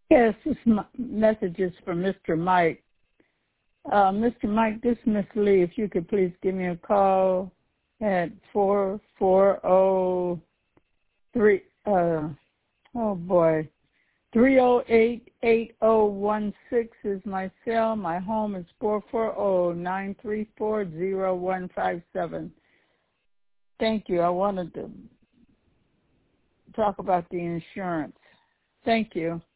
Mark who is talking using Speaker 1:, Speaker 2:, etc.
Speaker 1: Yes, this message is from Mr. Mike. Mr. Mike, this is Miss Lee. If you could please give me a call at 440-3, 308-8016 is my cell. My home is 440-934-0157. Thank you. I wanted to talk about the insurance. Thank you.